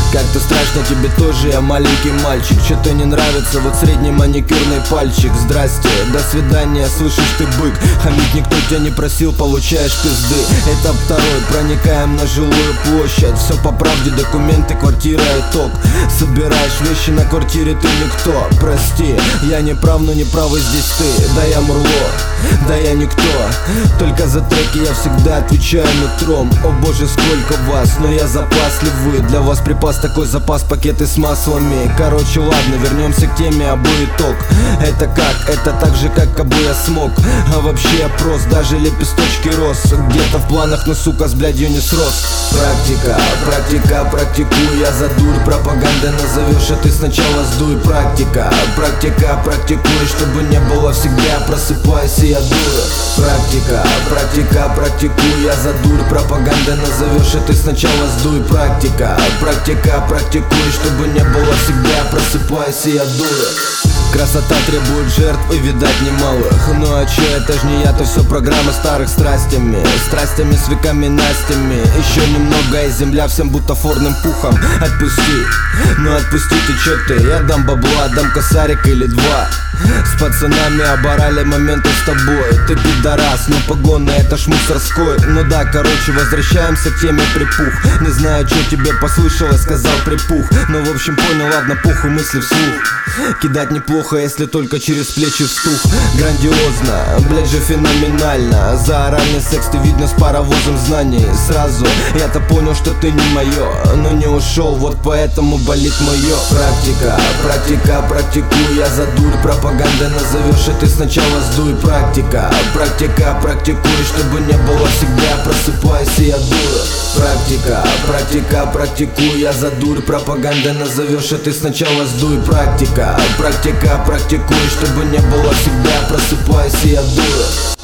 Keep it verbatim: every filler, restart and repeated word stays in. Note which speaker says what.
Speaker 1: Как-то страшно тебе тоже, я маленький мальчик. Что-то не нравится, вот средний маникюрный пальчик. Здрасте, до свидания, слышишь ты, бык. Хамить никто тебя не просил, получаешь пизды. Этап второй, проникаем на жилую площадь. Все по правде, документы, квартира, итог. Собираешь вещи, на квартире ты никто. Прости, я не прав, но не правый здесь ты. Да я Мурло, да я никто. Только за треки я всегда отвечаю нутром. О боже, сколько вас, но я запасливый. Для вас припас такой запас, пакеты с маслами. Короче, ладно, вернемся к теме, обу итог. Это как? Это так же, как кабы я смог. А вообще я прост, даже лепесточки рос. Где-то в планах, но сука с блядью не срос. Практика, практика, практикую я за дурь. Пропаганда назовешь, а ты сначала сдуй. Практика, практика, практикуй, чтобы не было всегда. Просыпайся, я дура. Практика, практика, практикую я за дурь. Пропаганда назовешь, а ты сначала сдуй. Практика, практика, практикуй, чтобы не было всегда. Просыпайся, я дура. Красота требует жертв и, видать, немалых. Ну а чё, это ж не я, то все программа старых страстями. Страстями с веками Настями. Еще немного и земля всем бутафорным пухом. Отпусти, ну отпусти ты, чё ты. Я дам бабла, дам косарик или два. С пацанами оборали моменты с тобой. Ты пидорас, но погоны это ж мусорской. Ну да, короче, возвращаемся к теме припух. Не знаю, что тебе послышалось, сказал припух. Ну в общем понял, ладно, похуй, мысли вслух. Кидать неплохо, если только через плечи встух. Грандиозно, блять же феноменально. За оральный секс ты видно с паровозом знаний. Сразу я-то понял, что ты не мое, но не ушел, вот поэтому болит мое. Практика, практика, практикую я за дурь. Пропаганда назовешь, и ты сначала сдуй. Практика, практика, практикуй, чтобы не было всегда. Просыпайся, я дура. Практика, практика, практикую я за дурь. Пропаганда назовешь, и ты сначала сдуй. Практика, практика, практикуй, чтобы не было всегда. Просыпайся, я дура.